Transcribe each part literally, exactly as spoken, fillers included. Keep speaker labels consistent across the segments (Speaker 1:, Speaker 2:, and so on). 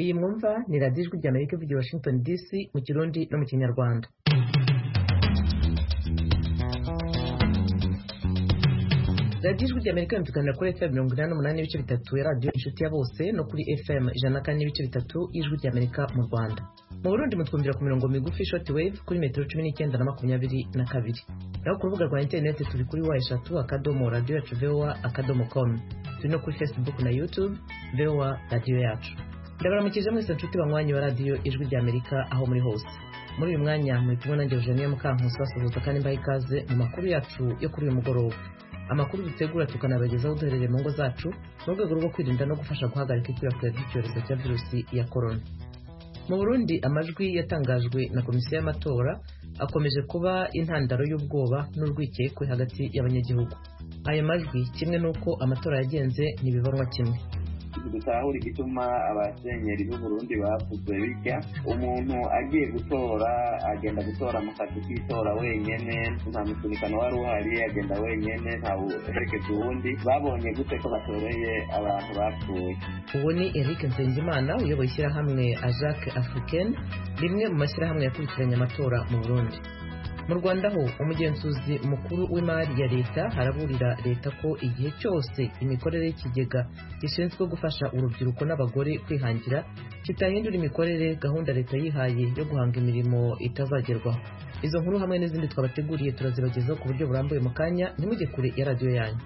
Speaker 1: iyi mwumva ni radiyo ijwi ry'Amerika ivugira i Washington D C mu Kirundi no mu Kinyarwanda. radiyo ijwi ry'Amerika yumvikana kuri F M mirongo inani n'umunani n'ibice bitatu ya radiyo inshuti ya bose no kuri F M ijana na kane n'ibice bitatu y'ijwi ry'Amerika mu Rwanda. Mu Burundi mutwumvira ku mirongo migufi short wave kuri metero cumi n'icyenda na makumyabiri na kabiri. Naho ku rubuga rwa internet turi kuri wa eshatu akadomo radio yacu V O A akadomo com. Turi no kuri Facebook na YouTube V O A radio yacu. Ndabaramukije mwese nshuti banywanyi wa radio ijwi ry'Amerika aho muri hose. Muri uyu mwanya muri kumwe nanjye Eugenie Mukankusi basuhuza kandi mbaha ikaze mu makuru yacu yo kuri uyu mugoroba. Amakuru dutegura tukanabagezaho duherereye mu ngo zacu mu rwego rwo kwirinda no gufasha guhagarika ikwirakwira ry'icyorezo cya virusi ya corona. Mu Burundi amajwi yatangajwe na komisiyo y'amatora akomeje kuba intandaro y'ubwoba n'urwikekwe hagati y'abanyagihugu. Aya majwi kimwe nuko amatora yagenze ntibibarwa kimwe.
Speaker 2: Dutahura igituma abasenyeri b'u Burundi bavuze bitya, umuntu agiye gutora agenda gutora mu kazi k'itora wenyene, nta musunikano wari uhari, agenda wenyene nta uherekeza uwundi. Babonye gute ko batoreye abantu bapfuye?
Speaker 1: Uwo ni Eric Nsengimana uyoboye ishyirahamwe Ajac Africaine, rimwe mu mashyirahamwe yakurikiranye amatora mu Burundi. Mu Rwanda ho umugenzuzi mukuru w'imari ya leta haraburira leta ko igihe cyose imikorere y'ikigega gishinzwe gufasha urubyiruko n'abagore kwihangira kitahindura imikorere gahunda leta yihaye yo guhanga imirimo itazagerwaho. Izo nkuru hamwe n'izindi twabateguriye turazibagezaho ku buryo burambuye mu kanya, ntimujye kure ya radiyo yanyu.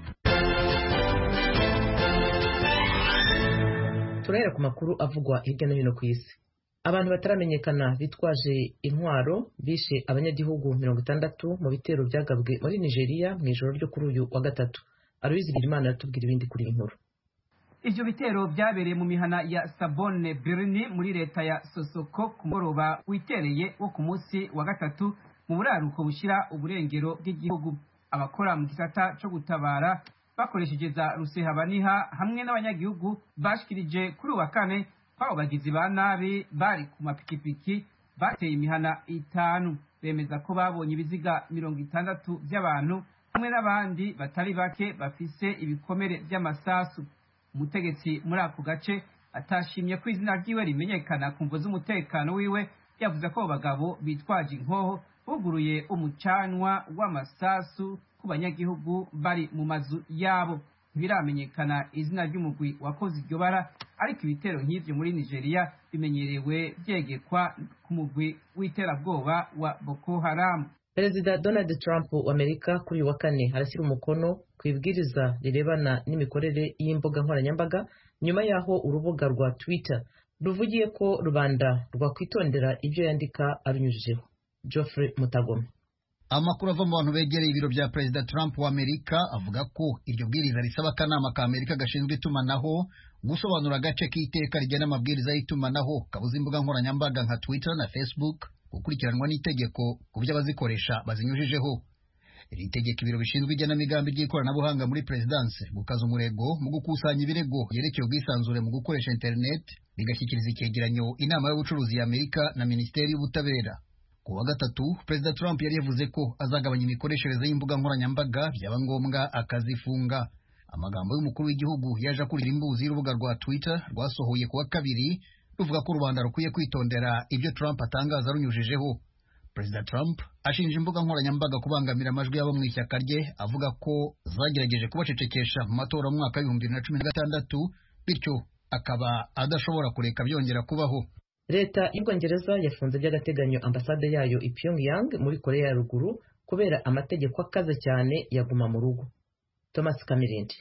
Speaker 1: Turahera ku makuru avugwa hirya no hino ku isi. Abantu bataramenyekana bitwaje intwaro bishe abanyagihugu mirongo itandatu mu bitero byagabwe muri Nigeria mu ijoro ryo kuri uyu wa gatatu. Aloyizi Bigirimana aratubwira ibindi kuri iyi nkuru.
Speaker 3: Ivyo bitero byabereye mu mihana ya Sabone Birni muri leta ya Sosoko ku mugoroba witereye wo ku munsi wa gatatu mu buraruko bushira uburengero bw'igihugu. Abakora mu gisata cyo gutabara bakoresheje za rusehabaniha hamwe n'abanyagihugu bashikirije kuri uwa kane abo bagizi ba nabi bari ku mapikipiki bateye imihana itanu. Bemeza ko babonye ibiziga mirongo itandatu by'abantu hamwe n'abandi batari bake bafise ibikomere by'amasasu. Umutegetsi muri ako gace atashimye ko izina ryiwe rimenyekana ku mvo z'umutekano wiwe, yavuze ko abo bagabo bitwaje inkoho buguruye umucanwa w'amasasu ku banyagihugu bari mu mazu yabo. Ntibiramenyekana izina ry'umugwi wakoze iryo bara, ariko ibitero nk'ivyo muri Nigeria bimenyerewe byegekwa ku mugwi w'iterabwoba wa Boko Haram.
Speaker 1: Perezida Donald Trump wa Amerika kuri wa kane harashyira umukono ku ibwiriza rirebana n'imikorere y'imbuga nkoranyambaga nyuma yaho urubuga rwa Twitter ruvugiye ko rubanda rwakwitondera ibyo yandika abinyujijeho. Geoffrey Mutagoma.
Speaker 4: Amakuru ava mu bantu begereye ibiro bya Perezida Trump wa Amerika avuga ko iryo bwiriza risaba akanama ka Amerika gashinzwe itumanaho gusobanura agace k'iteka rigena amabwiriza y'itumanaho kabuza imbuga nkoranyambaga nka Twitter na Facebook gukurikiranwa n'itegeko ku byo abazikoresha bazinyujijeho. Iri tegeko ibiro bishinzwe igenamigambi ry'ikoranabuhanga muri Presidence gukaza umurego mu gukusanya ibirego yerekeye ubwisanzure mu gukoresha internet, bigashyikiriza icyegeranyo inama y'ubucuruzi ya Amerika na Minisiteri y'Ubutabera. Ku wa gatatu, Perezida Trump yari yavuze ko azagabanya imikoreshereze y'imbuga nkoranyambaga byaba ngombwa akazifunga. Amagambo y'umukuru w'igihugu yaje akurira imbuzi y'urubuga rwa Twitter rwasohoye ku wa kabiri ruvuga ko rubanda rukwiye kwitondera ibyo Trump atangaza runyujijeho. Perezida Trump ashinja imbuga nkoranyambaga kubangamira amajwi y'abo mu ishyaka rye, avuga ko zagerageje kubacecekesha mu matora mu mwaka w'ibihumbi bibiri na cumi na gatandatu, bityo akaba adashobora kureka byongera kubaho.
Speaker 1: Leta y'Ubwongereza yafunze by'agateganyo ambasade yayo i Pyongyang muri Korea ya Ruguru kubera amategeko akaze cyane yaguma mu rugo. Thomas Kamirindi.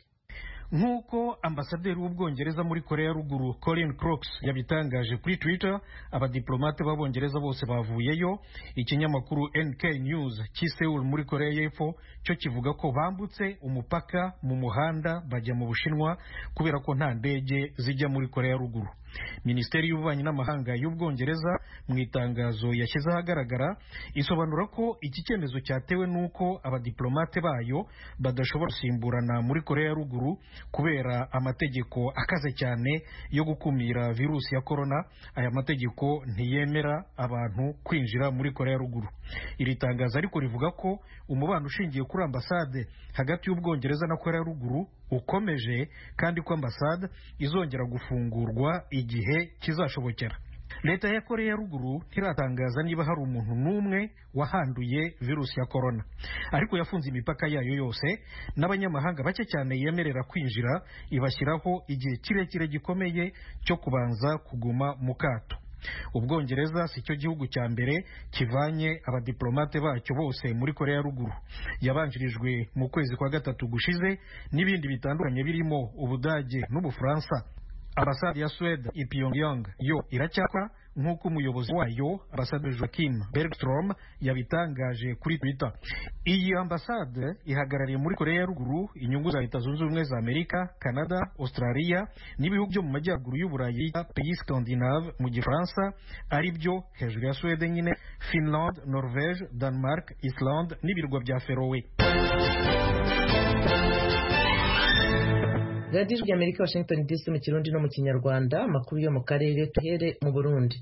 Speaker 5: Nk'uko ambasaderi w'Ubwongereza muri Korea ya Ruguru Colin Crooks yabitangaje kuri Twitter, abadiplomate b'Abongereza bose bavuyeyo. Ikinyamakuru N K News cy'Seoul muri Korea y'Epfo cyo kivuga ko bambutse umupaka mu muhanda bajya mu Bushinwa kubera ko nta ndege zijya muri Korea ya Ruguru. Minisiteri y'Ububanyi n'Amahanga y'Ubwongereza mu itangazo yashyize ahagaragara isobanura ko iki cyemezo cyatewe n'uko abadiplomate bayo badashobora gusimburana muri Korea ya Ruguru kubera amategeko akaze cyane yo gukumira virusi ya corona. Aya mategeko ntiyemera abantu kwinjira muri Korea ya Ruguru. Iri tangazo ariko rivuga ko umubano ushingiye kuri ambasade hagati y'Ubwongereza na Korea ya Ruguru ukomeje kandi ko ambasade izongera gufungurwa igihe kizashobokera. Leta ya Korea ya ruguru ntiratangaza niba hari umuntu n'umwe wahanduye virusi ya corona, ariko yafunze imipaka yayo yose n'abanyamahanga bake cyane yemerera kwinjira, ibashyiraho igihe kirekire gikomeye cyo kubanza kuguma mu kato. Ubwongereza si cyo gihugu cya mbere kivanye abadiplomate bacyo bose muri Korea ya ruguru. Yabanjirijwe mu kwezi kwa gatatu gushize n'ibindi bitandukanye birimo Ubudage n'Ubufaransa. Ambasade ya Sweden i Pyongyang yo iracyakora nk'uko umuyobozi wayo Ambasade Joachim Bergstrom yabitangaje kuri Twitter. Iyi ambasade ihagarariye muri Korea ya ruguru inyungu za Leta Zunze Ubumwe za Amerika, Canada, Australia n'ibihugu byo mu majyaruguru y'Uburayi, Pays Scandinave mu Gifaransa, ari byo hejuru ya Sweden nyine Finland, Norvege, Denmark, Iceland n'ibirwa bya Feroe.
Speaker 1: Radio Ijwi Amerika, Washington D C mu Kirundi no mu Kinyarwanda. Amakuru yo mu karere tuhere mu Burundi.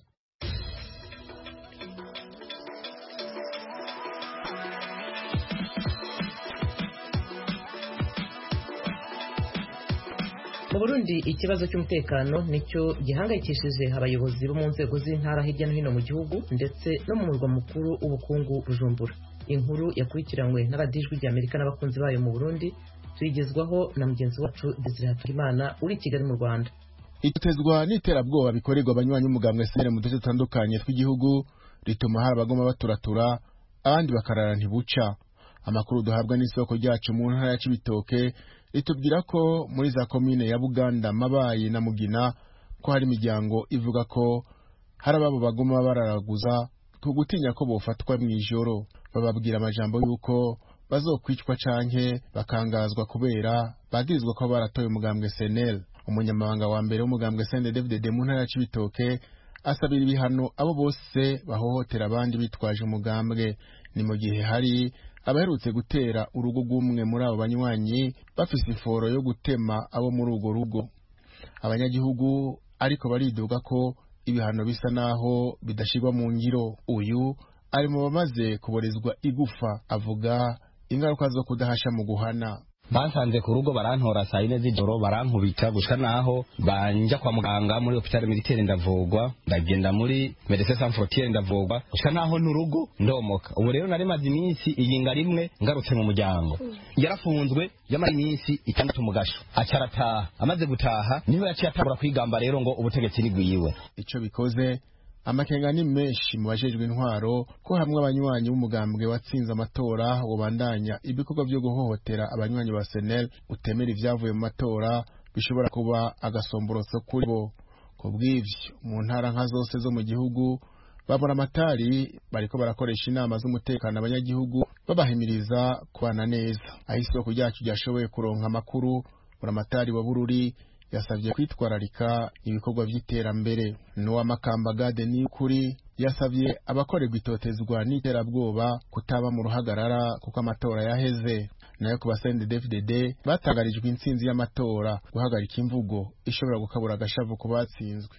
Speaker 1: Mu Burundi ikibazo cy'umutekano nicyo gihangayikishije abayobozi bo mu nzego z'intara hirya no hino mu gihugu ndetse no mu murwa mukuru w'ubukungu Bujumbura. Inkuru yakurikiranywe na Radio Ijwi Amerika n'abakunzi bayo mu Burundi tuyigezwaho na mugenzi wacu Desire Hatuyimana uri Kigali mu Rwanda.
Speaker 6: Itezwa n'iterabwoba bikorerwa abanywanyi umugambwe S N L mu duce dutandukanye tw'igihugu rituma hari abagoma baturatura abandi bakarara ntibuca. Amakuru duhabwa n'isoko ryacu mu ntara ya Cibitoke ritubwira ko muri za komine ya Buganda, Mabayi na Mugina ko hari imiryango ivuga ko hari ababo bagoma bararaguza ku gutinya ko bofatwa mu ijoro. Bababwira amajambo yuko bazokwicwa canke bakangazwa kubera bagirizwa ko baratoye umugambwe S N L. Umunyamabanga wa mbere w'umugambwe S N L D F D D mu ntara ya Cibitoke asabira ibihano abo bose bahohotera abandi bitwaje umugambwe. Ni mu gihe hari abaherutse gutera urugo rw'umwe muri abo banywanyi bafise iforo yo gutema abo muri urwo rugo. Abanyagihugu ariko bariduga ko ibihano bisa naho bidashirwa mu ngiro. Uyu ari mu bamaze kuborezwa igufa avuga ingaruka zo kudahasha mu guhana.
Speaker 7: Bansanze ku rugo barantora saa yine z'ijoro barankubita gusa naho banja kwa muganga muri hôpital militaire ndavugwa, ndagenda muri Médecins Sans Frontières ndavugwa gusa naho n'urugo ndomoka. Ubu rero nari maze iminsi iyinga rimwe ngarutse mu muryango. Yarafunzwe yamara iminsi itandatu mu gasho acarataha, amaze gutaha niho yaciye atangura kwigamba rero ngo ubutegetsi nigwiwe.
Speaker 6: Ico bikoze amakenga ni menshi mu bajejwe intwaro ko hamwe abanywanyi b'umugambwe watsinze amatora wobandanya ibikorwa byo guhohotera abanywanyi ba S N L utemera ivyavuye mu matora bishobora kuba agasomboroso kuri bo. Kubw'ivyo mu ntara nka zose zo mu gihugu babura amatari bariko barakoresha inama z'umutekano abanyagihugu babahimiriza kubana neza. Aho isoko ryacu ryashoboye kuronka amakuru buramatari wa Bururi yasavye kwitwararika ibikorwa vy'iterambere. Nowa Makamba Gade ni kuri yasavye abakorerwa itotezwa n'iterabwoba kutaba mu ruhagarara kuko amatora yaheze. Nayo ku basende D F D D batagarijwe intsinzi y'amatora guhagarika imvugo ishobora gukabura agashavu ku batsinzwe.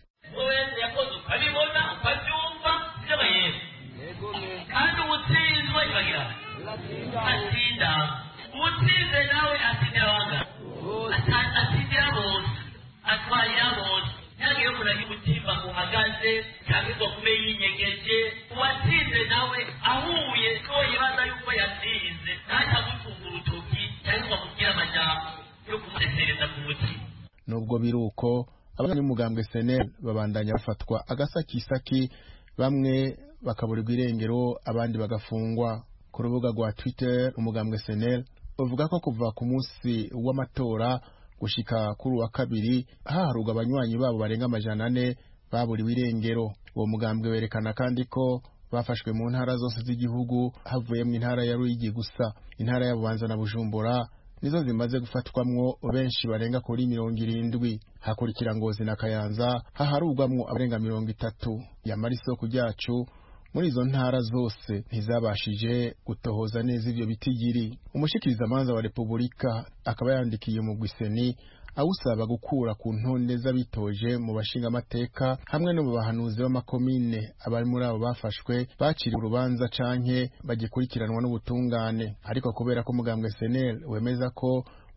Speaker 8: Mutsinze nawe atindira wanga atindira bose atwarira bose ntagiye kuragi mutimba muhagaze cyangwa kume yinyegeje. Uwatsinze nawe ahuye ko yibaza yuko yatsinze ntacyo gutunga urutoki cyangwa kugira amajambo yo kumutesereza ku mutima.
Speaker 6: Nubwo biruko abanywanyi b'umugambwe S N L babandanya bafatwa agasakisaki, bamwe bakaburirwa irengero abandi bagafungwa. Ku rubuga rwa Twitter umugambwe S N L uvuga ko kuva ku munsi w'amatora gushika kuri wa kabiri haharuga abanywanyi babo barenga amajana ane baburiwe irengero. Uwo mugambwe werekana kandi ko bafashwe mu ntara zose z'igihugu havuyemo intara ya Ruyigi gusa. Intara ya Bubanza na Bujumbura nizo zimaze gufatwamwo benshi barenga kuri mirongo irindwi. Hakurikira Ngozi na Kayanza haharugwamwo abarenga mirongo itatu. Yamara isoko ryacu muri izo ntara zose ntizabashije gutohoza neza ivyo bitigiri. Umushikiriza manza wa Republika akaba yandikiye mu Gwiseni awusaba gukura ku ntonde z'abitoje mu bashinga amateka hamwe no mu bahanuzi b'amakomine abari muri abo bafashwe baciriwe urubanza canke bagikurikiranwa n'ubutungane. Ariko kubera ko umugambwe S N L wemeza ko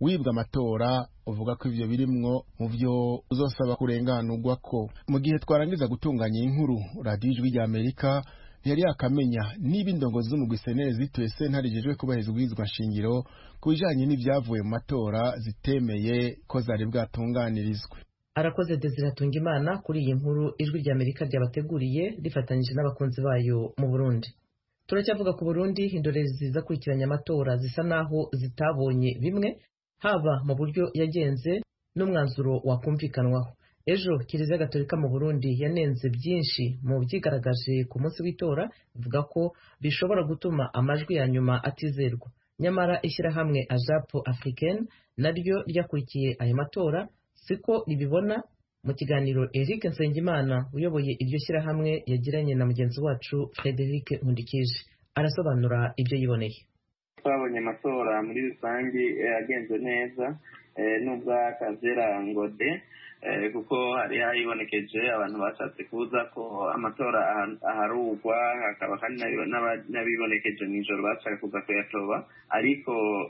Speaker 6: wibwa amatora uvuga ko ivyo birimwo mu vyo uzosaba kurenganurwa ko. Mu gihe twarangiza gutunganya inkuru, radiyo Ijwi rya Amerika ntiyari yakamenya niba indongozi z'umugwi senere zituye sentare ijejwe kubahiriza ubwirizwa nshingiro ku bijanye n'ivyavuye mu matora zitemeye ko zari bwatunganirizwe.
Speaker 1: Arakoze Desire Hatungimana kuri iyi nkuru Ijwi rya Amerika ryabateguriye rifatanyije n'abakunzi bayo mu Burundi. Turacyavuga ku Burundi, indorerezi zakurikiranye amatora zisa naho zitabonye bimwe, haba mu buryo yagenze n'umwanzuro wakumvikanwaho. Ejo Kiliziya Gatolika mu Burundi yanenze byinshi mu byigaragaje ku munsi w'itora, ivuga ko bishobora gutuma amajwi ya nyuma atizerwa. Nyamara ishyirahamwe Ajapo Africaine naryo ryakurikiye ayo matora siko ribibona. Mu kiganiro Eric Nsengimana uyoboye iryo shyirahamwe yagiranye na mugenzi wacu Frederic Nkundikije arasobanura ibyo yiboneye.
Speaker 2: Twabonye amatora muri rusange yagenze neza nubwo akazera ngode kuko hari hayibonekeje abantu bashatse kuza ko amatora aharugwa, hakaba kandi n'abibonekeje mw'ijoro bashaka kuza kuyatoba, ariko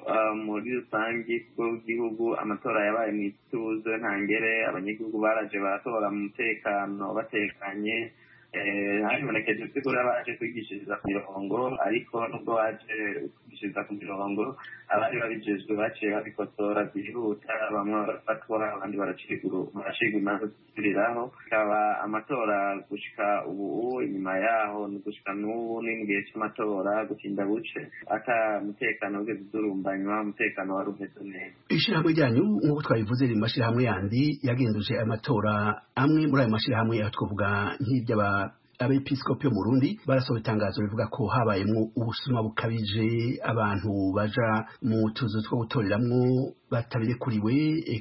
Speaker 2: muri rusange bw'igihugu amatora yabaye mw'ituze ntangere, abanyagihugu baraje baratora mu mutekano batekanye. Hayibonekeje by'ukuri abaje kwigishiriza ku mirongo, ariko nubwo baje kwigishiriza ku mirongo abari babijejwe baciye babikotora byihuta, bamwe barafatwa abandi baracigwa imanza zisubiriraho. Ikaba amatora gushika ubu inyuma yaho ni gushika n'ubu ni mu gihe cy'amatora gutinda buce ata mutekano ugeze udurumbanywa, umutekano wari umeze neza.
Speaker 9: Ishirahamwe ryanyu nk'uko twabivuze riri mu mashirahamwe yandi yagenduje amatora, amwe muri ayo mashirahamwe twavuga nk'iry'aba abepiskopi mu Burundi barasohoye itangazo rivuga ko habayemwo ubusuma bukabije, abantu baja mu tuzu two gutoreramwo batabirekuriwe,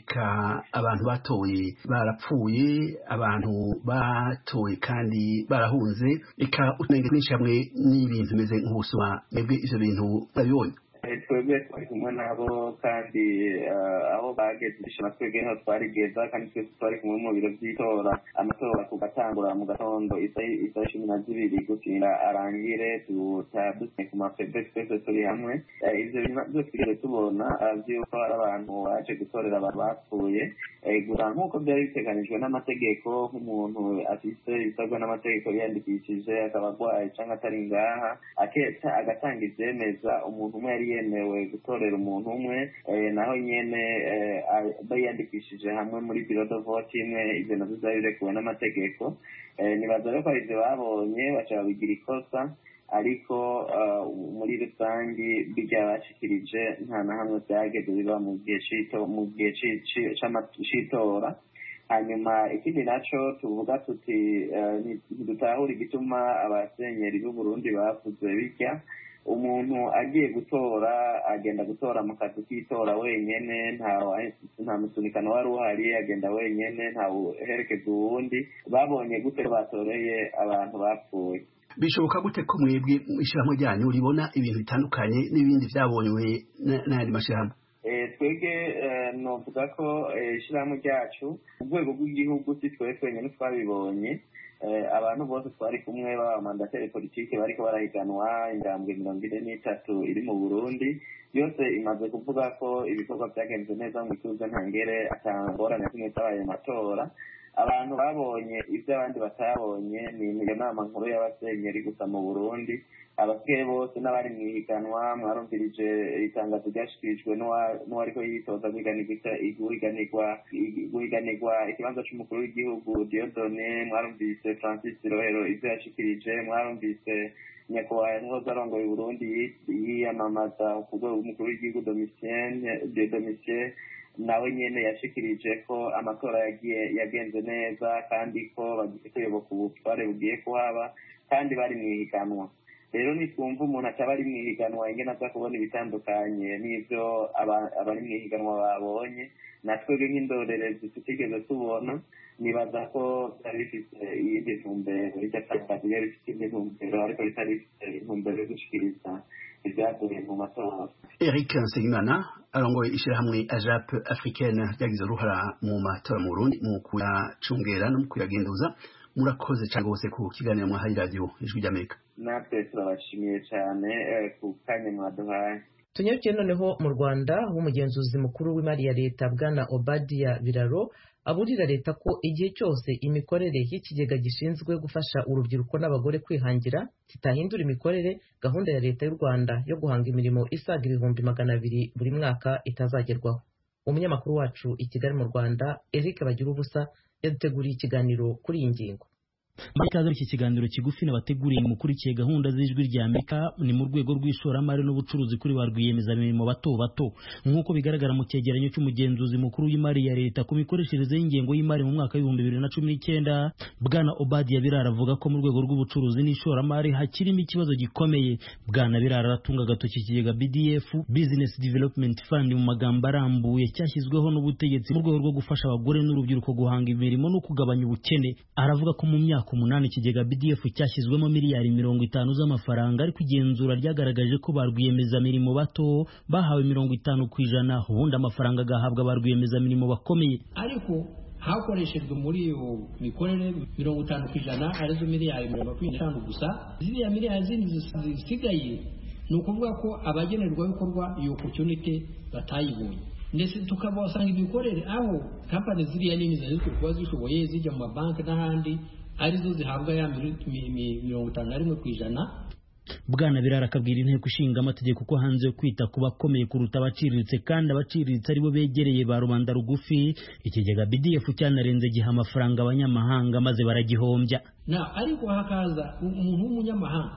Speaker 9: eka abantu batoye barapfuye, abantu batoye kandi barahunze, eka utunenge twinshi hamwe n'ibintu bimeze nk'ubusuma. Mwebwe ivyo bintu murabibonye?
Speaker 2: Twebwe twari kumwe nabo kandi aho bageze ishema twebwe niho twarigeza, kandi twese twari kumwe mu biro by'itora. Amatora kugatangura mu gatondo isaha cumi na zibiri gutinda arangire, tutadusiye ku mafebe twese turi hamwe. Ivyo byose twigeze tubona vy'uko hari abantu baje gutorera abantu bapfuye, gusa nk'uko byari biteganijwe n'amategeko, nk'umuntu afise ibisabwa n'amategeko yiyandikishije akaba agwaye canke atari ngaha agatanga ivyemeza, umuntu umwe yari yemewe gutorera umuntu umwe, naho nyene bayandikishije hamwe muri biro de vote imwe, ivyo navyo vyari birekuwe n'amategeko. Nibaza rero ko arivyo babonye baca babigira ikosa, ariko muri rusangi birya bashikirije nta na hamwe vyageze biba mu gihe c'itora. Hanyuma ikindi naco tuvuga tuti ntidutahura igituma abasenyeri b'Uburundi bavuze bitya. Umuntu agiye gutora agenda gutora mu kazi k'itora wenyene, nta musunikano wari uhari, agenda wenyene, nta uherekeza uwundi. Babonye gute batoreye abantu bapfuye?
Speaker 9: Bishoboka gute ko mwebwe ishirahamwe ryanyu ribona ibintu bitandukanye n'ibindi vyabonywe n'ayandi mashirahamwe?
Speaker 2: Twebwe novuga ko ishirahamwe ryacu mu rwego rw'igihugu si twe twenyene twabibonye. Abantu bose twari kumwe b'abamandateri politike bariko barahiganwa, ingambwe mirongo ine n'itatu iri mu Burundi yose imaze kuvuga ko ibikorwa vyagenze neza mu ituze ntangere, ata ngorane zimwe zabaye mu matora. Abantu babonye ivyo abandi batabonye ni iyo nama nkuru y'abasenyeri gusa mu Burundi. Abasigaye bose n'abari mw'ihiganwa mwarumvirije itangazo ryashikirijwe n'uwariko yitoza guhiganirwa ikibanza c'umukuru w'igihugu Dieudonné, mwarumvise Francis Rohero ivyo yashikirije, mwarumvise nyakubahwa yahoze arongoye Burundi yiyamamaza ku rwego rw'umukuru w'igihugu Domitien, nawe nyene yashikirije ko amatora yagiye yagenze neza kandi ko bagiye kuyoboka ubutware bugiye kuhaba kandi bari mw'ihiganwa. Rero nitwumva umuntu ataba ari mw'ihiganwa ingene aza kubona ibitandukanye n'ivyo abari mw'ihiganwa babonye, natwebwe nk'indorerezi tutigeze tubona, nibaza ko byari bifite iyindi ntumbero, iryo tangazo ryari rifite iyindi ntumbero, ariko ritari rifite intumbero yo gushikiriza ibyavuye mu matora.
Speaker 9: Eric Nsengimana arongoye ishirahamwe Ajapo Africaine ryagize uruhara mu matora mu Burundi mu kuyacungera no mu kuyagenduza. Murakoze cyane gose ku kiganiro mwahaye radio Ijwi ry'Amerika.
Speaker 2: Natwe turabashimiye cyane ku kanya mwaduhaye.
Speaker 1: tunyarukiye noneho mu Rwanda aho umugenzuzi mukuru w'imari ya leta bwana Obadia Biraro aburira leta ko igihe cyose imikorere y'ikigega gishinzwe gufasha urubyiruko n'abagore kwihangira kitahindura imikorere, gahunda ya leta y'u Rwanda yo guhanga imirimo isaga ibihumbi magana abiri buri mwaka itazagerwaho. Umunyamakuru wacu i Kigali mu Rwanda Eric Bagirubusa yaduteguriye ikiganiro kuri iyi ngingo.
Speaker 10: Ikaze iki kiganiro kigufi nabateguriye mukurikiye gahunda z'ijwi rya Amerika ni mu rwego rw'ishoramari n'ubucuruzi kuri ba rwiyemezamirimo bato bato nk'uko bigaragara mu cyegeranyo cy'umugenzuzi mukuru w'imari ya leta ku mikoreshereze y'ingengo y'imari mu mwaka w'ibihumbi bibiri na cumi n'icyenda. Bwana Obadia Biraro avuga ko mu rwego rw'ubucuruzi n'ishoramari hakirimo ikibazo gikomeye. Bwana Biraro aratunga agatoki ikigega B D F Business Development Fund mu magambo arambuye cyashyizweho n'ubutegetsi mu rwego rwo gufasha abagore n'urubyiruko guhanga imirimo no kugabanya ubukene. Aravuga ko mu myaka ku munani ikigega B D F cyashyizwemo miliyari mirongo itanu z'amafaranga, ariko igenzura ryagaragaje ko ba rwiyemezamirimo bato bahawe mirongo itanu ku ijana, ubundi amafaranga agahabwa ba rwiyemezamirimo bakomeye.
Speaker 11: Ariko hakoreshejwe muri iyo mikorere mirongo itanu ku ijana arizo miliyari mirongo makumyabiri n'eshanu gusa. Ziriya miliyari zindi zisigaye ni ukuvuga ko abagenerwabikorwa iyo opportunity batayibonye, ndetse tukabasanga imikorere aho kampani ziriya nini zari kuba zishoboye zijya mu mabanki n'ahandi arizo zihabwa ya mirongo itanu na rimwe ku ijana.
Speaker 10: Bwana Biraro akabwira inteko ishinga amategeko ko hanze yo kwita ku bakomeye kuruta abaciriritse kandi abaciriritse aribo begereye ba rubanda rugufi, ikigega B D F cyanarenze giha amafaranga abanyamahanga maze baragihombya.
Speaker 11: Na ariko hakaza umuntu w'umunyamahanga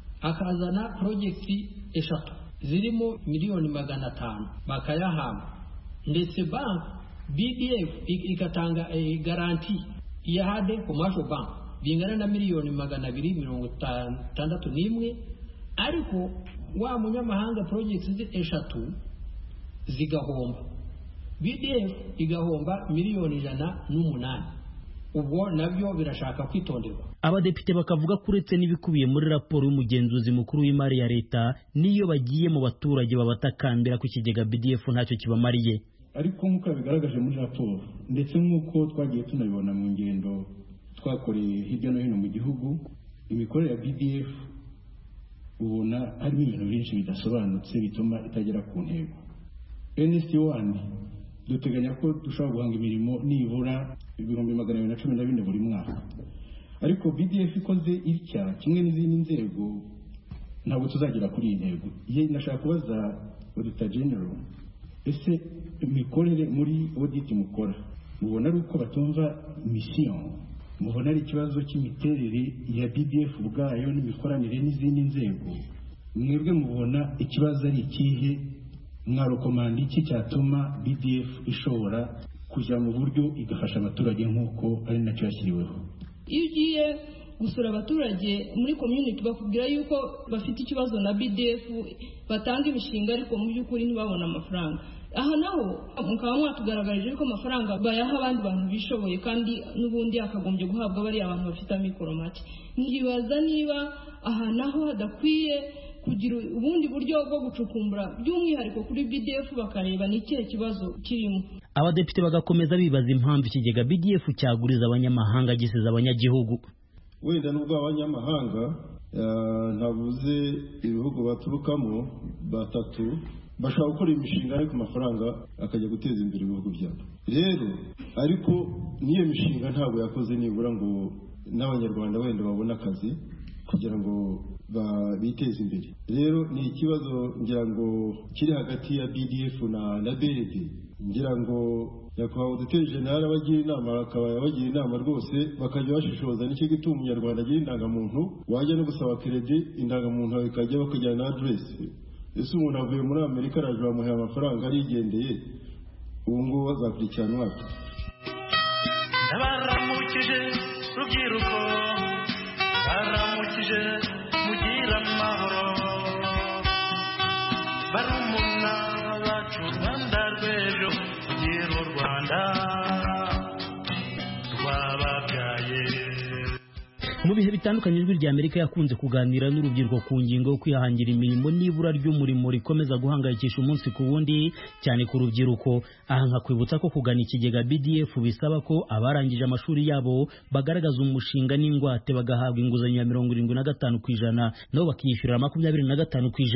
Speaker 11: akazana projecti eshatu zirimo miliyoni magana atanu bakayahamba, ndetse bank B D F ikatanga e, garanti ya hade commercial bank bingana na miliyoni magana abiri mirongo itandatu n'imwe, ariko wa munyamahanga projects eshatu zigahomba, B D F igahomba miliyoni ijana n'umunani. Ubwo nabyo birashaka kwitonderwa.
Speaker 10: Abadepite bakavuga ko uretse n'ibikubiye muri raporo y'umugenzuzi mukuru w'imari ya leta, niyo bagiye mu baturage babatakambira ku kigega B D F ntacyo kibamariye.
Speaker 12: Ariko nk'uko bigaragaje muri raporo ndetse nk'uko twagiye tunabibona mu ngendo twakoreye hirya no hino mu gihugu, imikorere ya B D F ubona harimo ibintu byinshi bidasobanutse bituma itagera ku ntego. N S one duteganya ko dushobora guhanga imirimo nibura ibihumbi magana abiri na cumi na bine buri mwaka, ariko B D F ikoze itya kimwe n'izindi nzego ntabwo tuzagera kuri iyi ntego. Ye nashaka kubaza Auditor General, ese imikorere muri audit mukora mubona ari uko batumva mission, mubona ari ikibazo cy'imiterere ya B D F ubwayo n'imikoranire n'izindi nzego, mwebwe mubona ikibazo ari ikihe, mwarokomanda iki cyatuma B D F ishobora kujya mu buryo igafasha abaturage nk'uko ari nacyo yashyiriweho?
Speaker 13: Iyo ugiye gusura abaturage muri community bakubwira yuko bafite ikibazo na B D F, batanga imishinga ariko mu by'ukuri ntibabona amafaranga. Aha naho mukaba mwatugaragarije ko amafaranga bayaha abandi bantu bishoboye kandi n'ubundi akagombye guhabwa bari abantu bafite amikoro make. Ntibaza niba aha naho hadakwiye kugira ubundi buryo bwo gucukumbura by'umwihariko kuri B D F bakareba ni ikihe kibazo kirimo.
Speaker 10: Abadepite bagakomeza bibaza impamvu ikigega B D F cyaguriza abanyamahanga gisize abanyagihugu.
Speaker 12: Wenda nubwo abanyamahanga ntavuze ibihugu baturukamo batatu bashaka gukora imishinga ariko amafaranga akajya guteza imbere ibihugu byabo. Rero ariko niyo mishinga ntabwo yakoze nibura ngo n'abanyarwanda wenda babone akazi kugira ngo biteze imbere. Rero ni ikibazo ngira ngo kiri hagati ya B D F na na B R D. Ngira ngo yakwa Auditor General abagira inama akaba bagira inama rwose bakajya bashishoza n'icyo gituma umunyarwanda agira indangamuntu, wajya no gusaba credit indangamuntu ikajya bakajyana na address. Ese umuntu avuye muri Amerika araje bamuha amafaranga arigendeye, ubu ngubu bazakurikiranwa.
Speaker 14: Abaramukije rubyiruko, baramukije mugira amahoro, barumuna bacu Rwanda rw'ejo, kugira u Rwanda rwababyaye.
Speaker 10: Mu bihe bitandukanye ijwi rya Amerika yakunze kuganira n'urubyiruko ku ngingo yo kwihangira imirimo n'ibura ry'umurimo rikomeza guhangayikisha umunsi ku wundi cyane ku rubyiruko. Aha nkakwibutsa ko kugana ikigega B D F bisaba ko abarangije amashuri yabo bagaragaza umushinga n'ingwate bagahabwa inguzanyo ya mirongo irindwi na gatanu ku ijana nabo bakiyishyurira makumyabiri na gatanu ku ijana.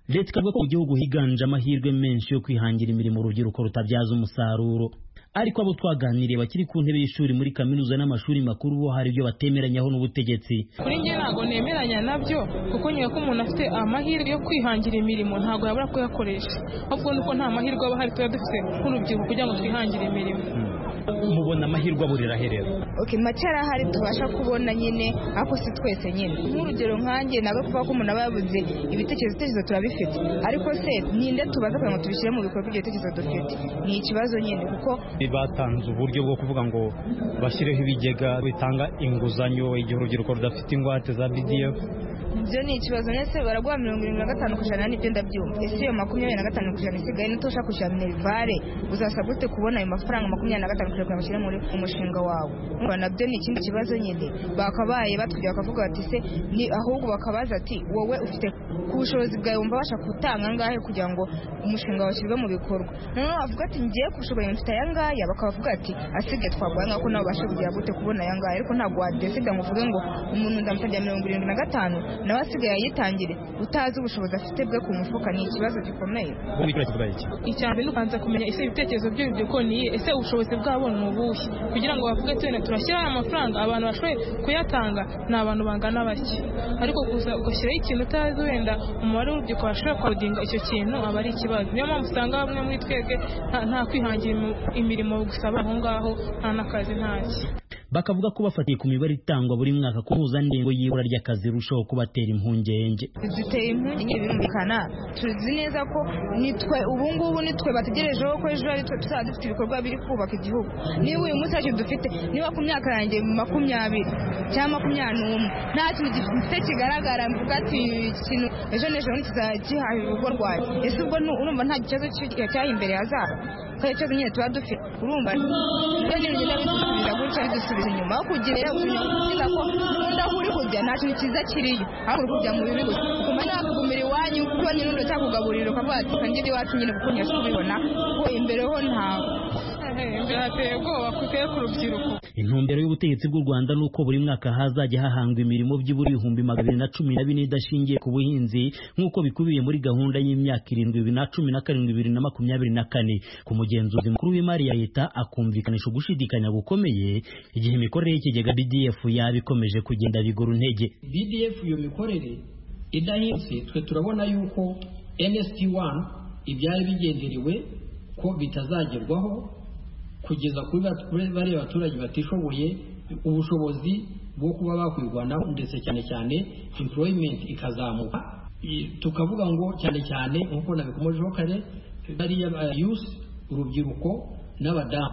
Speaker 10: leta ikavuga ko mu gihugu higanje amahirwe menshi yo kwihangira imirimo urubyiruko rutabyaza umusaruro, ariko abo twaganiriye bakiri ku ntebe y'ishuri muri kaminuza n'amashuri makuru bo hari ibyo batemeranyaho n'ubutegetsi.
Speaker 15: Kuri njye ntabwo nemeranya nabyo, kuko nyuma ko umuntu afite amahirwe yo kwihangira imirimo ntabwo yabura kuyakoresha, ahubwo nuko nta mahirwe aba hari tuba dufite nk'urubyiruko kugira ngo twihangire imirimo.
Speaker 10: Mubona amahirwe aburira herero?
Speaker 16: Okay, macara hari tubasha kubona nyine, ako si twese nyine. Nk'urugero nkanjye nawe kuvuga ko umuntu aba yabuze ibitekerezo ibitekerezo turabifite, ariko se ninde tubaza kugira ngo tubishyire mu bikorwa ibyo bitekerezo dufite? Ni ikibazo nyine, kuko
Speaker 17: batanze uburyo bwo kuvuga ngo bashyireho ibigega bitanga inguzanyo igihe urubyiruko rudafite ingwate za B D F.
Speaker 16: Ibyo ni ikibazo. Nese baraguha mirongo irindwi na gatanu ku ijana n'ibyo ndabyumva, ese iyo makumyabiri na gatanu ku ijana isigaye nitosha kwishyura minerivare, uzasabwa ute kubona ayo mafaranga makumyabiri na gatanu kugira ngo bashyire muri umushinga wawe? Umva nabyo ni ikindi kibazo nyine. Bakabaye batujya bakavuga bati se ni ahubwo bakabaza ati wowe ufite ku bushobozi bwawe wumva basha gutanga ngahe kugira ngo umushinga wawe ushyirwe mu bikorwa. Noneho bavuga ati ngiye kushoboye mfite aya ngaya, bakavuga ati asigaye twaguha nkako nabo bashe kugira gute kubona aya ngaya, ariko ntabwo wadesida ngo uvuge ngo umuntu ndamusabye mirongo irindwi na gatanu nawe asigaye ayitangire utazi ubushobozi afite bwe ku mufuka. Ni ikibazo gikomeye.
Speaker 15: Icyambere ni ukanza kumenya ese ibitekerezo by'urubyiruko ni ese ubushobozi bwabo ni ubuhe, kugira ngo bavuge tene turashyiraho aya mafaranga, abantu bashoboye kuyatanga ni abantu bangana bake, ariko gusa ugashyiraho ikintu utazi wenda umubare w'urubyiruko bashobora kwadinga icyo kintu aba ari ikibazo. Niyo mpamvu usanga bamwe muri twebwe nta kwihangira imirimo gusaba aho ngaho, nta n'akazi ntaki.
Speaker 10: Bakavuga ko bafatiye ku mibare itangwa buri mwaka ku mpuzandengo y'ibura ry'akazi rushaho kubatera impungenge.
Speaker 16: Duteye impungenge birumvikana, tuzi neza ko nitwe ubu ngubu nitwe bategerejeho ko ejo ari twe tuzaba dufite ibikorwa biri kubaka igihugu. Niba uyu munsi ntacyo dufite, niba ku myaka yanjye makumyabiri cyangwa makumyabiri n'umwe nta kintu gifite kigaragara mvuga ati ikintu ejo n'ejo kizagihaha urugo rwanjye, ese ubwo urumva nta kibazo cyaha imbere hazaza? Kandi ikibazo nyine tuba dufite, urumva niba n'ibigenda bidusubira gutya bidusubira inyuma, aho kugira ukiza ko ndaho uri kujya nta kintu cyiza kiriyo, aho uri kujya mu bibi gusa ukuma nakugumira iwanyu kuko nyine urundo cyakugaburira ukavuga ati kangira iwacu nyine kuko nyine kubibona ko imbere ho ntawe.
Speaker 15: Birateye ubwoba kuteye ku rubyiruko.
Speaker 10: Intumbero y'ubutegetsi bw'u Rwanda ni uko buri mwaka hazajya hahangwa imirimo by'ibura ibihumbi magana abiri na cumi na bine idashingiye ku buhinzi, nk'uko bikubiye muri gahunda y'imyaka irindwi bibiri na cumi na karindwi bibiri na makumyabiri na kane. Ku mugenzuzi mukuru w'imari ya leta akumvikanisha ugushidikanya gukomeye igihe imikorere y'ikigega B D F yaba ikomeje kugenda bigura intege.
Speaker 11: B D F iyo mikorere idahindutse, twe turabona yuko N S T one ibyari bigenderewe ko bitazagerwaho kugeza kuri bari abaturage batishoboye ubushobozi bwo kuba bakwirwanaho, ndetse cyane cyane employment ikazamuka. Tukavuga ngo cyane cyane nk'uko nabikomojeho kare, bariya youth urubyiruko n'abadamu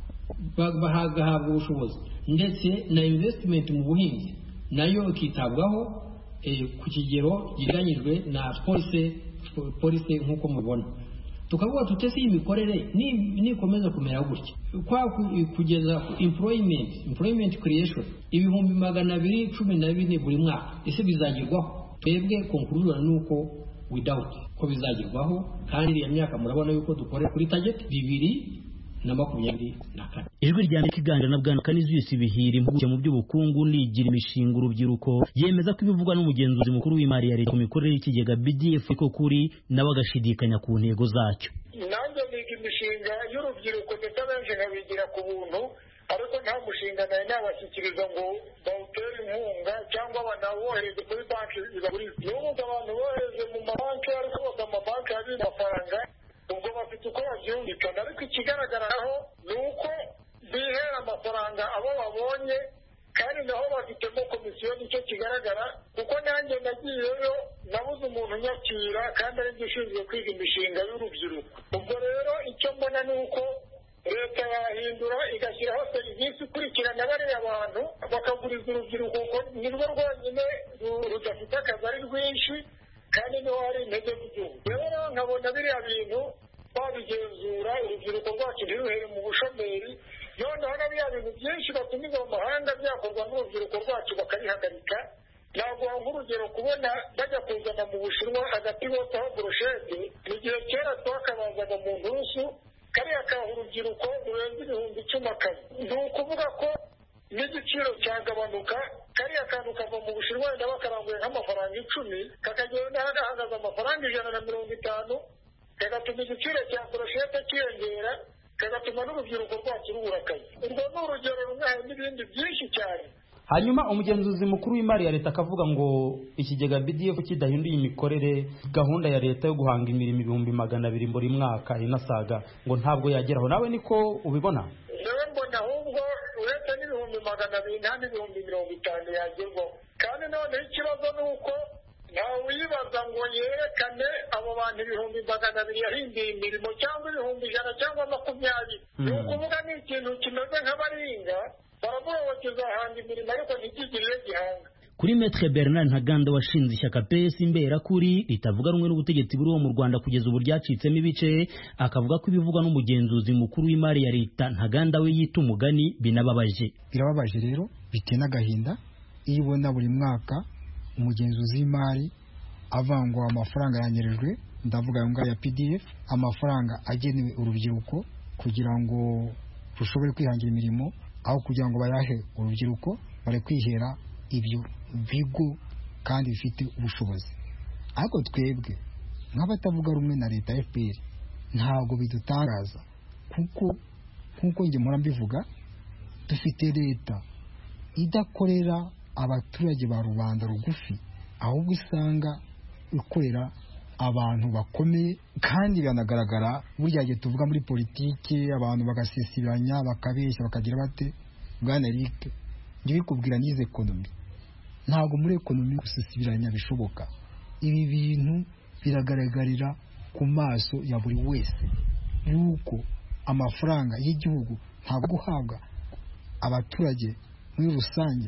Speaker 11: bagahabwa ubushobozi, ndetse na investment mu buhinzi nayo ikitabwaho ku kigero gihaganyijwe na police police nk'uko mubona. Tukavuga tutese imikorere nikomeza kumera gutya kwa kugeza employment employment creation ibihumbi magana abiri cumi na bine buri mwaka, ese bizagerwaho? Twebwe conclusion nuko without ko bizagerwaho, kandi iyo myaka murabona yuko dukore kuri target bibiri na makumyabiri na kane.
Speaker 10: Ijwi rya Amerika iganira na Bwana Canisius Bihira, impuguke mu by'ubukungu nigira imishinga urubyiruko, yemeza ko ibivugwa n'umugenzuzi mukuru w'imari ya leta ku mikorere y'ikigega B D F ko kuri nawe agashidikanya ku ntego zacyo.
Speaker 18: Nanjye niga imishinga y'urubyiruko ndetse abenshi nkabigira ku buntu, ariko nta mushinga nawe nabashyikiriza ngo bawutere inkunga cyangwa banawohereze kuri banki ibagurize. N'ubu abantu bohereze mu mabanki, ariko bose amabanki hari amafaranga, ubwo bafite uko babyumvikana, ariko ikigaragara aho ni uko bihera amafaranga abo babonye, kandi naho bafitemo komisiyo. Nicyo kigaragara, kuko nanjye nagiyeyo nabuze umuntu unyakira, kandi ari byo ushinzwe kwiga imishinga y'urubyiruko. Ubwo rero icyo mbona ni uko leta yahindura igashyiraho serivisi ikurikirana bariya abantu, bakaguriza urubyiruko, nirwo rwonyine rudafite akazi ari rwinshi, kandi niho hari intege z'igihugu. Rero nkabona biriya bintu babigenzura, urubyiruko rwacu ntiruhere mu bushomeri, noneho na biriya bintu byinshi batumiza mu mahanga byakorwa n'urubyiruko rwacu bakabihagarika. Naguha nk'urugero, kubona bajya kuzana mu Bushinwa agati botaho burushete, mu gihe kera twakabazaga mu nturusu, kariya kaha urubyiruko rurenze ibihumbi icumi akazi. Ni ukuvuga ko n'igiciro cyagabanuka, kariya kantu kava mu Bushinwa wenda bakaranguye nk'amafaranga icumi kakagenda hahagaze amafaranga ijana na mirongo itanu kagatuma igiciro cya broshete kiyongera kagatuma n'urubyiruko rwacu rubura akazi. Urwo ni urugero rumwe, hari n'ibindi byinshi cyane.
Speaker 10: Hanyuma umugenzuzi mukuru w'imari ya leta akavuga ngo ikigega B D F kidahinduye imikorere gahunda ya leta yo guhanga imirimo ibihumbi magana abiri buri mwaka inasaga ngo ntabwo yageraho. Nawe niko ubibona?
Speaker 18: Nawe mbona ahubwo uretse n'ibihumbi magana abiri nta n'ibihumbi mirongo itanu yagerwaho. Kandi noneho ikibazo ni uko ntawe uyibaza ngo yerekane abo bantu ibihumbi magana abiri yahinduye imirimo cyangwa ibihumbi ijana cyangwa makumyabiri. Ni ukuvuga ni ikintu kimeze nk'abaringa baravuga ngo kizahanga imirimo ariko ntikigirire gihanga.
Speaker 10: Kuri Maître Bernard Ntaganda washinze ishyaka P S Imberakuri ritavuga rumwe n'ubutegetsi buriho mu Rwanda kugeza ubu ryacitsemo ibice, akavuga ko ibivugwa n'umugenzuzi mukuru w'imari ya leta Ntaganda we yita umugani binababaje.
Speaker 19: Birababaje rero biteye n'agahinda iyo ubona buri mwaka umugenzuzi w'imari avangwa amafaranga yanyerejwe, ndavuga ayo ngayo ya P D F, amafaranga agenewe urubyiruko kugira ngo rushobore kwihangira imirimo aho kugira ngo bayahe urubyiruko bare kwihera ibyo bigo kandi bifite ubushobozi. Ariko twebwe nk'abatavuga rumwe na leta F P R ntabwo bidutangaza kuko nkuko njye mpora mbivuga dufite leta idakorera abaturage ba rubanda rugufi, ahubwo usanga ikorera abantu bakomeye. Kandi biranagaragara burya gihe tuvuga muri politiki abantu bagasisibiranya bakabeshya bakagira bate. Bwana Eric njye bikubwira nize economy, ntabwo muri economy gusisibiranya bishoboka. Ibi bintu biragaragarira ku maso ya buri wese yuko amafaranga y'igihugu ntabwo guhabwa abaturage muri rusange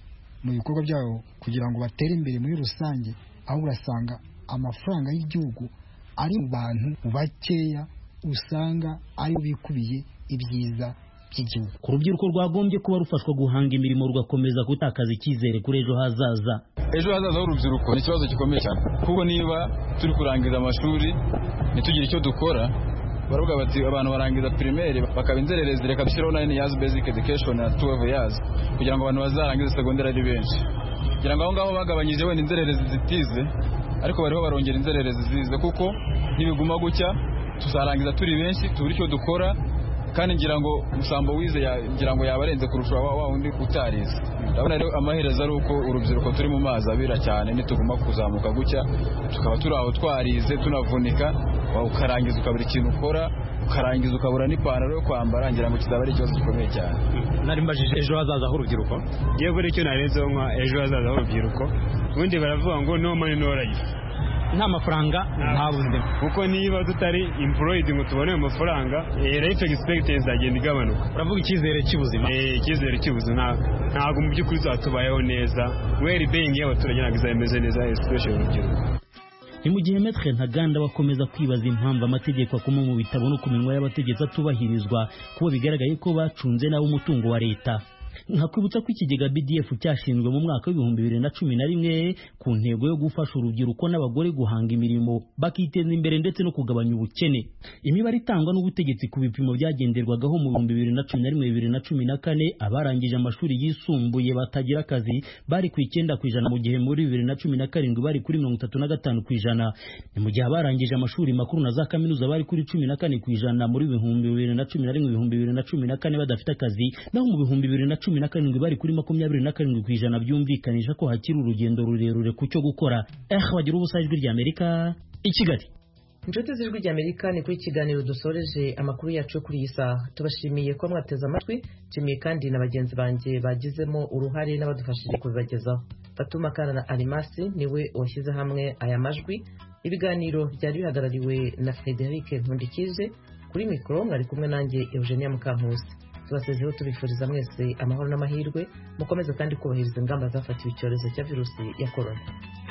Speaker 19: mu bikorwa byabo kugira ngo batere imbere muri rusange, aho urasanga amafaranga y'igihugu ari mu bantu bakeya usanga ari bikubiye ibyiza by'igihugu.
Speaker 10: Ku rubyiruko rwagombye kuba rufashwa guhanga imirimo rugakomeza gutakaza icyizere kuri ejo hazaza.
Speaker 20: Ejo hazaza h'urubyiruko ni ikibazo gikomeye cyane kuko niba turi kurangiza amashuri ntitugire icyo dukora, baravuga bati abantu barangiza primaire bakaba inzererezi, reka dushyiraho nine years basic education na twelve years kugira ngo abantu bazarangize secondary ari benshi. Kugira ngo aho ngaho bagabanyije wenda inzererezi zitize, ariko bariho barongera inzererezi zize, kuko nibiguma gutya tuzarangiza turi benshi tubura icyo dukora. Kandi ngira ngo umusambo wize ngira ngo yabarenze kurusha wa wundi utarize. Ndabona rero amaherezo ari uko urubyiruko turi mu mazi abira cyane nituguma kuzamuka gutya tukaba turi aho twarize tunavunika, ukarangiza ukabura ikintu ukora, ukarangiza ukabura n'ipantaro yo kwambara, ngira ngo kizaba ari ikibazo gikomeye cyane.
Speaker 17: Nari mbajije ejo hazaza h'urubyiruko, yewe buri cyo narenzeho nka ejo hazaza h'urubyiruko, ubundi baravuga ngo no money no life, nta mafaranga nta buzima. Kuko niba tutari employed ngo tubone amafaranga, life expectancy agenda igabanuka. Uravuga icyizere cy'ubuzima? Eh, icyizere cy'ubuzima ntabwo mu by'ukuri zatubayeho neza. Well being y'abaturage ntabwo izameze neza, especially urubyiruko.
Speaker 10: Ni mu gihe Maître Ntaganda bakomeza kwibaza impamvu amategeko akoma mu bitabo no ku minwa y'abategetsi atubahirizwa, kuko bigaragaye ko bacunze nawo umutungo wa leta. Nkakwibutsa ko ikigega B D F cyashinzwe mu mwaka w'ibihumbi bibiri na cumi na rimwe ku ntego yo gufasha urubyiruko n'abagore guhanga imirimo bakiteza imbere ndetse no kugabanya ubukene. Imibare itangwa n'ubutegetsi ku bipimo byagenderwagaho mu bihumbi bibiri na cumi na rimwe bibiri na cumi na kane abarangije amashuri yisumbuye batagira akazi bari ku icyenda ku ijana, mu gihe muri bibiri na cumi na karindwi bari kuri mirongo itatu na gatanu ku ijana. Ni mu gihe abarangije amashuri makuru na za kaminuza bari kuri cumi na kane ku ijana muri bihumbi bibiri na cumi na rimwe ibihumbi bibiri na cumi na kane badafite akazi, naho mu bihumbi bibiri na cumi na karindwi bari kuri makumyabiri na karindwi ku ijana, byumvikanisha ko hakiri urugendo rurerure ku cyo gukora. Eh bagira ubusa ijwi rya Amerika i Kigali.
Speaker 1: Inshuti z'ijwi rya Amerika ni kuri kiganiro dusoreje amakuru yacu kuri iyi saha. Tubashimiye ko mwateze amatwi, nshimiye kandi na bagenzi banjye bagizemo uruhare n'abadufashije kubibagezaho. Fatuma Karara Alimasi niwe washyize hamwe aya majwi. Ibiganiro byari bihagarariwe na Frederic Nkundikije, kuri mikoro mwari kumwe nanjye Eugenia Mukankusi. Tubasezeho tubifuriza mwese amahoro n'amahirwe, mukomeze kandi kubahiriza ingamba zafatiwe icyorezo cya virusi ya corona.